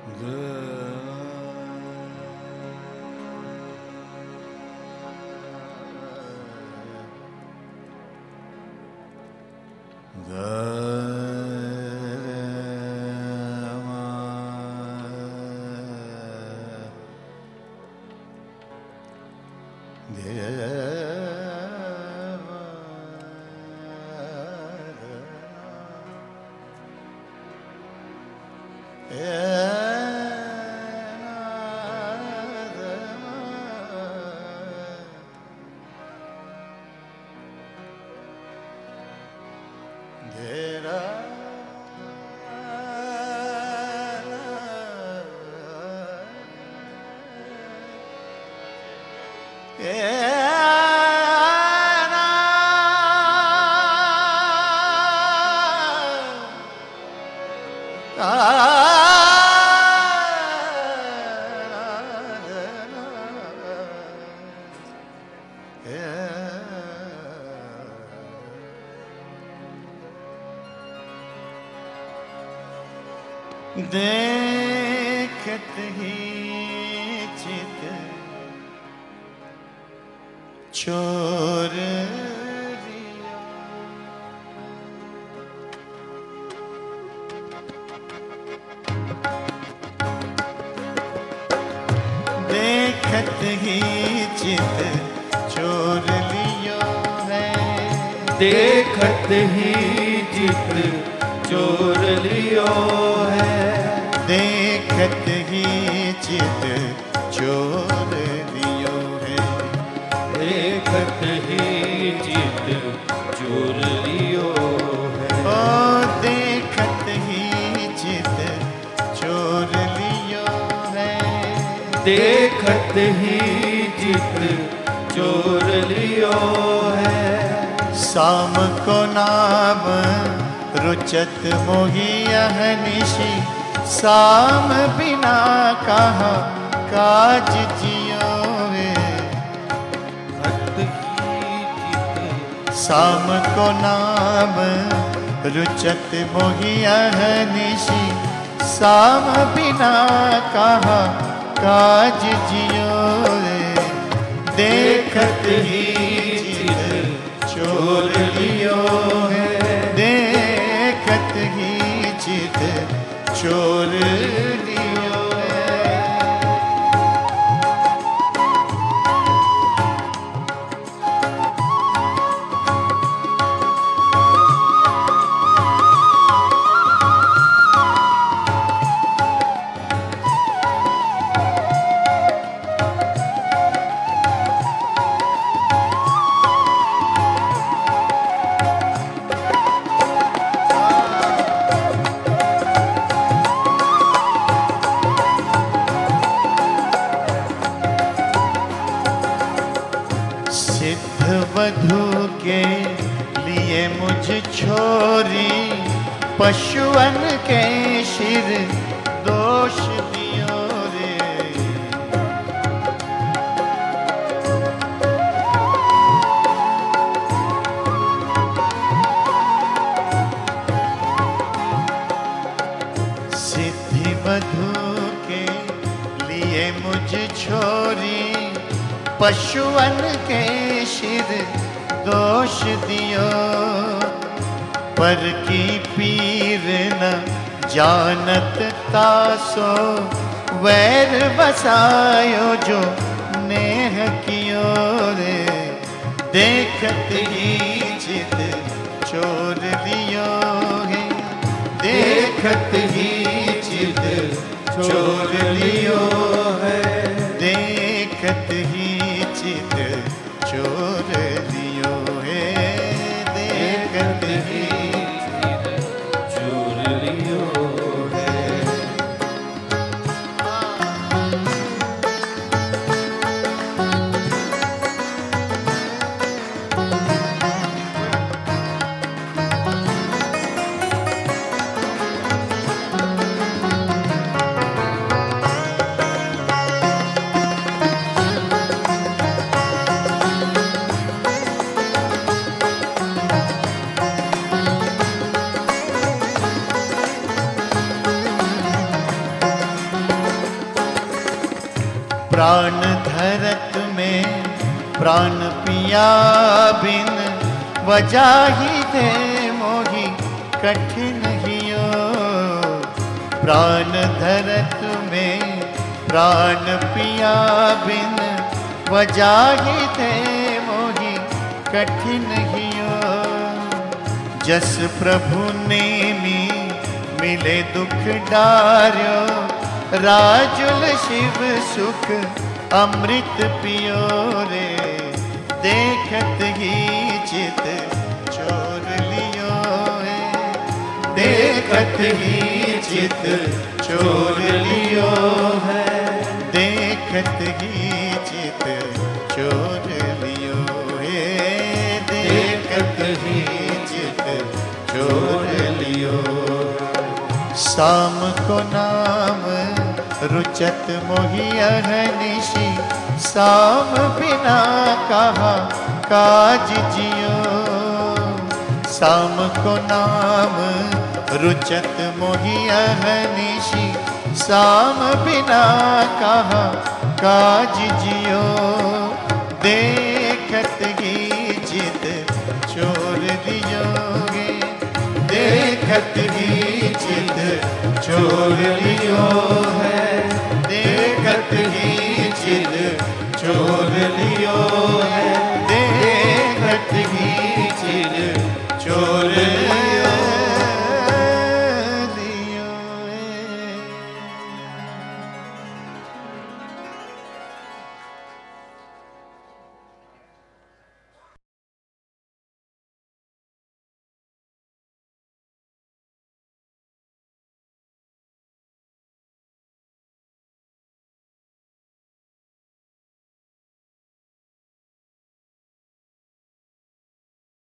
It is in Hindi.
देखत ही चित चोर लिया, देखत ही चित चोर लियो है, देखत ही चित चोर लियो है, देखत ही चित चोर लियो है, देखत ही चित चोर लियो है। ओ देखत ही चित चोर लियो है, देखत ही चित चोर लियो है। शाम को नाम रुचत मोहियह निशि, शाम बिना कहा काज जियो वे, शाम को नाम रुचत मोहियह निशि, शाम बिना कहा काज जियो रे, देखत ही चित चोर लियो है, देखत ही चित चोर लियो है। वधू के लिए मुझ छोरी, पशुअन के शिर दोष दियो रे, सिद्धि वधू के लिए मुझ छोरी, पशुअन के शिर दोष दियो, पर की पीर न जानत तासो, वैर बसायो जो नेह कियो रे, देखत ही चित चोर लियो है, देखत ही चित चोर लियो है, देखत ही चित चोर लियो है, देखत ही चित चोर लियो है। प्राण धरत में प्राण पिया बिन वजाही दे मोही कठिन हियो। प्राण धरत में प्राण पिया बिन वजाही दे मोही कठिन हियो। जस प्रभु नेमी मिले दुख डार्यो राजुल शिव सुख अमृत पियो रे। देखत ही चित चोर लियो है, देखत ही चित चोर लियो है, देखत ही चित चोर लियो है, देखत ही चित चोर लियो। शाम को नाम रुचत मोहि अहनिशि, शाम बिना कहा काज जियो। शाम को नाम रुचत मोहि अहनिशि, शाम बिना कहा काज जियो। देखत ही चित चोर दियोगे, देखत ही चित चोर लियो।